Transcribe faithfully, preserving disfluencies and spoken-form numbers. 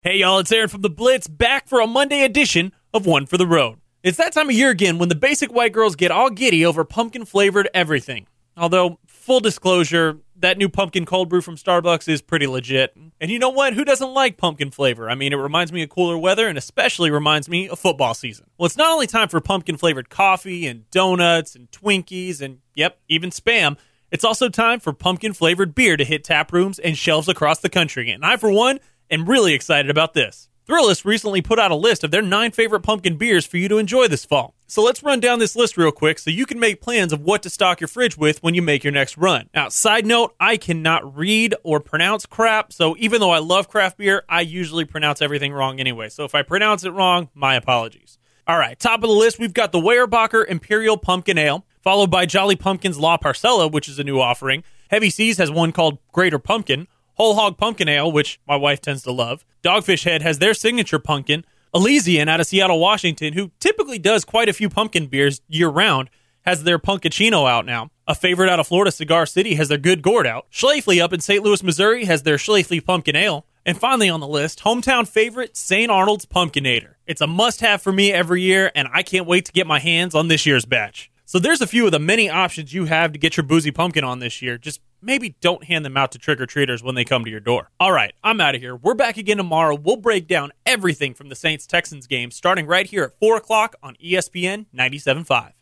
Hey y'all, it's Aaron from The Blitz, back for a Monday edition of One for the Road. It's that time of year again when the basic white girls get all giddy over pumpkin-flavored everything. Although, full disclosure, that new pumpkin cold brew from Starbucks is pretty legit. And you know what? Who doesn't like pumpkin flavor? I mean, it reminds me of cooler weather and especially reminds me of football season. Well, it's not only time for pumpkin-flavored coffee and donuts and Twinkies and, yep, even Spam. It's also time for pumpkin-flavored beer to hit tap rooms and shelves across the country. And I, for one, am really excited about this. Thrillist recently put out a list of their nine favorite pumpkin beers for you to enjoy this fall. So let's run down this list real quick so you can make plans of what to stock your fridge with when you make your next run. Now, side note, I cannot read or pronounce crap, so even though I love craft beer, I usually pronounce everything wrong anyway. So if I pronounce it wrong, my apologies. All right, top of the list, we've got the Weyerbacher Imperial Pumpkin Ale, followed by Jolly Pumpkin's La Parcella, which is a new offering. Heavy Seas has one called Greater Pumpkin. Whole Hog Pumpkin Ale, which my wife tends to love. Dogfish Head has their signature pumpkin. Elysian out of Seattle, Washington, who typically does quite a few pumpkin beers year-round, has their Punkachino out now. A favorite out of Florida, Cigar City, has their Good Gourd out. Schlafly up in Saint Louis, Missouri, has their Schlafly Pumpkin Ale. And finally on the list, hometown favorite, Saint Arnold's Pumpkinator. It's a must-have for me every year, and I can't wait to get my hands on this year's batch. So there's a few of the many options you have to get your boozy pumpkin on this year. Just maybe don't hand them out to trick-or-treaters when they come to your door. All right, I'm out of here. We're back again tomorrow. We'll break down everything from the Saints-Texans game starting right here at four o'clock on E S P N ninety-seven point five.